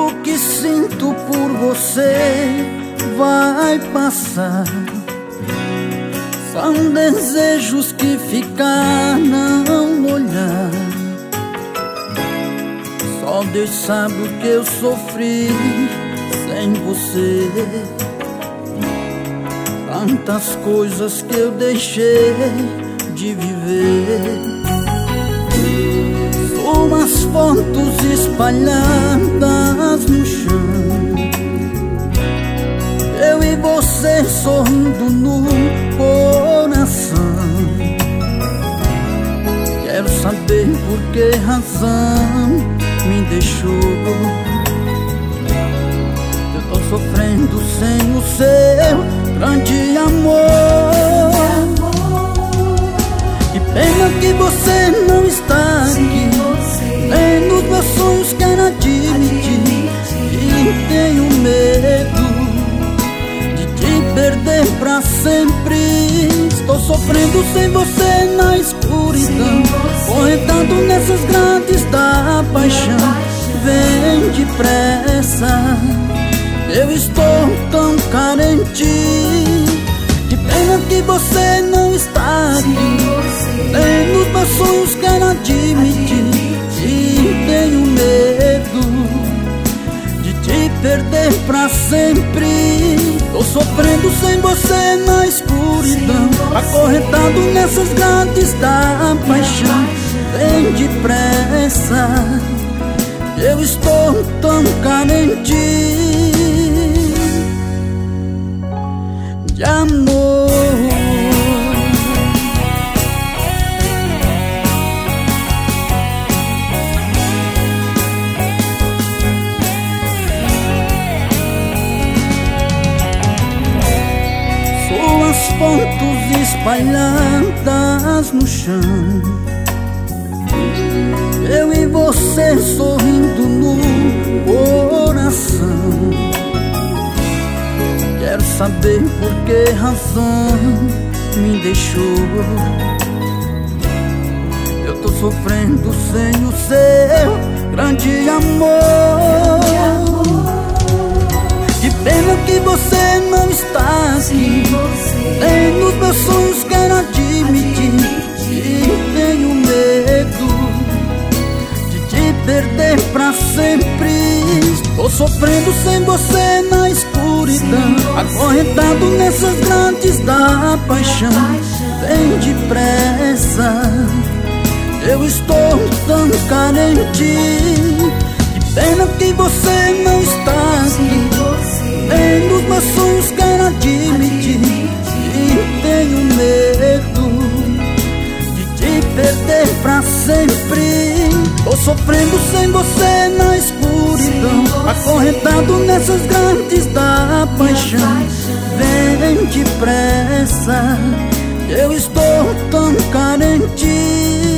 O que sinto por você vai passar. São desejos que ficaram no olhar. Só Deus sabe o que eu sofri sem você. Tantas coisas que eu deixei de viver. Suas fotos espalhadas no chão, eu e você sorrindo no coração. Quero saber por que razão me deixou. Eu tô sofrendo sem o seu grande amor. Que pena que você não está aqui. Nem nos meus sonhos quero admitir que tenho medo de te perder pra sempre. Estou sofrendo sem você na escuridão, correntando nessas grades da paixão. Vem depressa, eu estou tão carente. Que pena que você não está aqui. Nem nos meus sonhos quero admitir que tenho medo de te perder pra sempre. Tô sofrendo sem você na escuridão, acorrentado nessas grades da paixão. Vem depressa, eu estou tão carente de amor. Suas fotos espalhadas no chão, eu e você sorrindo no coração. Quero saber por que razão me deixou. Eu tô sofrendo sem o seu grande amor. Que pena que você não está aqui. Nem nos meus sonhos quero admitir que tenho medo de te perder pra sempre. Tô sofrendo sem você na escuridão, acorrentado nessas grades da paixão. Vem depressa, eu estou tão carente. Que pena que você não está aqui. Nem nos meus sonhos quero admitir que tenho medo de te perder pra sempre. Tô sofrendo sem você na escuridão, acorrentado nessas grades da paixão. Vem depressa, eu estou tão carente.